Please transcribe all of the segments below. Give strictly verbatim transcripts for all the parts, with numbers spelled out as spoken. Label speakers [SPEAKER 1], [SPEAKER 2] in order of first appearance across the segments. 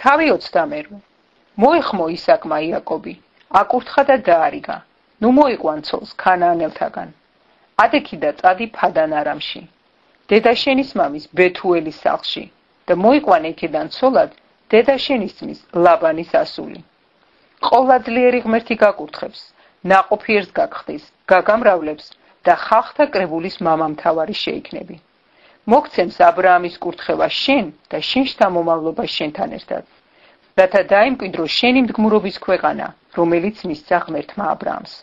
[SPEAKER 1] თავი ოცდამერვე. მოეხმო ისაკმა იაკობი, აკურთხა და დაარიგა. ნუ მოიყვან ცოლს ქანაანელთაგან. ადექი და წადი ფადან არამში. დედაშენის მამის ბეთუელის სახლში და მოიყვან იქედან ცოლად დედაშენისძმის ლაბანის ასული. ყოვლადლიერი ღმერთი გაკურთხებს, ნაყოფიერს გაგხდის, გაგამრავლებს და ხალხთა კრებულის მამამთავარი შეიქნები. მოგცემს აბრაამის კურთხევა შენ და შენ შთამომავლობა შენთან ერთად. რათა დაიმკვიდროს შენი მდგმურობის ქვეყანა, რომელიც მისცა ღმერთმა აბრაამს.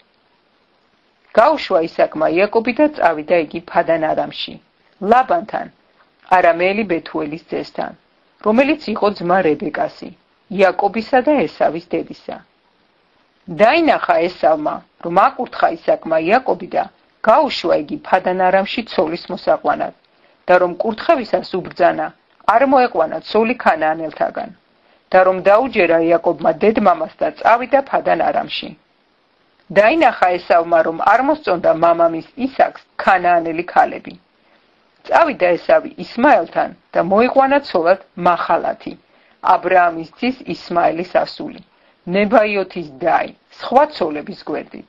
[SPEAKER 1] გაუშვა ისაკმა იაკობი და წავიდა იგი ფადან არამში, ლაბანთან, არამეელი ბეთუელის ძესთან, რომელიც იყო ძმა რებეკასი, იაკობისა და ესავის დედისა. დაინახა ესავმა, რომ აკურთხა ისაკმა იაკობი და გაუშვა იგი ფადან არამში ცოლის მოსაყვანად და რომ კურთხევისას უბრძანა, არ მოეყვანა ცოლი ქანაანელთაგან და რომ დაუჯერა იაკობმა დედმამას და წავიდა ფადან არამში. დაინახა ესავმა, რომ არ მოსწონდა მამამის ისაკს ქანაანელი ქალები. წავიდა ესავი ისმაელთან და მოიყვანა ცოლად მახალათი, აბრაამის ძის ისმაელის ასული, ნებაიოთის დაი, სხვა ცოლების გვერდით.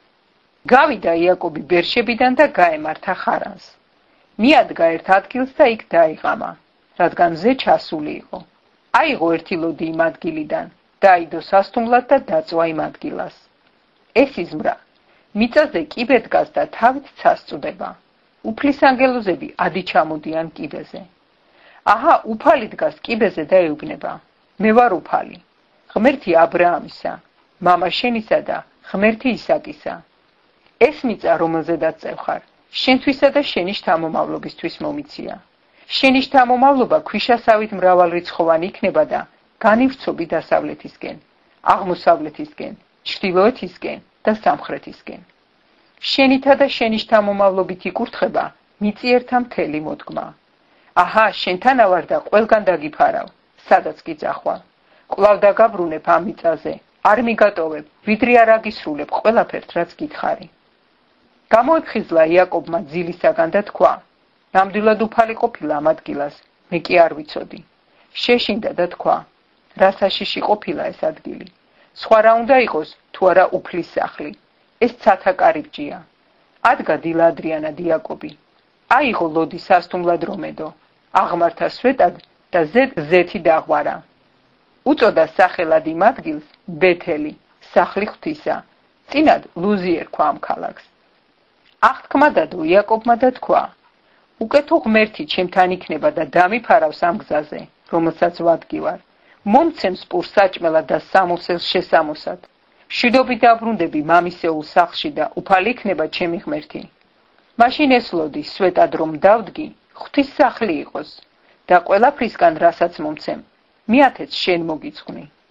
[SPEAKER 1] გავიდა იაკობი ბერშებიდან და გაემართა ხარანს. მიადგა ერთ ადგილს და იქ დაიღამა, რადგან მზე ჩასული იყო. აიღო ერთი ლოდი იმ ადგილიდან, დაიდო სასტუმლად და დაწვა იმ ადგილას. ეს იზმრა, მიწაზე კიბე დგას და თავით ცას წვდება. უფლის ანგელოზები ადი ჩამოდიან კიბეზე. აჰა, უფალი დგას კიბეზე და ეუბნება. მე ვარ უფალი, ღმერთი აბრაამისა, მამა შენისა და ღმერთი ისაკისა. ეს მიწა, რომელზედაც წევხარ, შენთვისა და შენი შთამომავლობისთვის მომიცია. შენი შთამომავლობა ქვიშასავით მრავალრიცხოვანი იქნება და განივრცობი დასავლეთისკენ, აღმოსავლეთისკენ, ჩრდილოეთისკენ და სამხრეთისკენ. შენითა და შენი შთამომავლობით იკურთხება მიწიერთა მთელი მოდგმა. აჰა, შენთანა ვარ და ყველგან დაგიფარავ, სადაც კი წახვალ. კვლავ დაგაბრუნებ ამ მიწაზე, არ მიგატოვებ, ვიდრე არ აგისრულებ ყველაფერთ, რაც გითხარი. გამოიფხიზლა იაკობმა ძილისაგან და თქვა, ნამდვილად უფალი ყოფილა ამ ადგილას, მე კი არ ვიცოდი. შეშინდა და თქვა, რა საშიში ყოფილა ეს ადგილი. სხვა რა უნდა იყოს, თუ არა უფლის სახლი. ეს ცათა კარიბჭეა. ადგა დილა ადრიანად იაკობი. აიღო ლოდი სასტუმლად რომედო, აღმართა სვეტად და ზედ ზეთი დაღვარა. უწოდა სახელად იმ ადგილს ბეთელი, სახლი ღვთისა, წინად ლუზი ერქვა ამ ქალაქს. აღთქმა დადო იაკობმა და თქვა, უკეთო ღმერთი ჩემთან იქნება და დამიფარავს ამ გზაზე, რომელსაც ვადგივარ. მომცემს პურს საჭმელად და სამოსელს შესამოსად. მშვიდობით დაბრუნდები მამისეულ სახლში და უფალი იქნება ჩემი ღმერთი. მაშინ ეს ლოდი სვეტად რომ დავდგი, ღვთის სახლი იყოს და ყველაფრისგან რასაც მომცემ, მიათეც შენ მოგიძღვნი.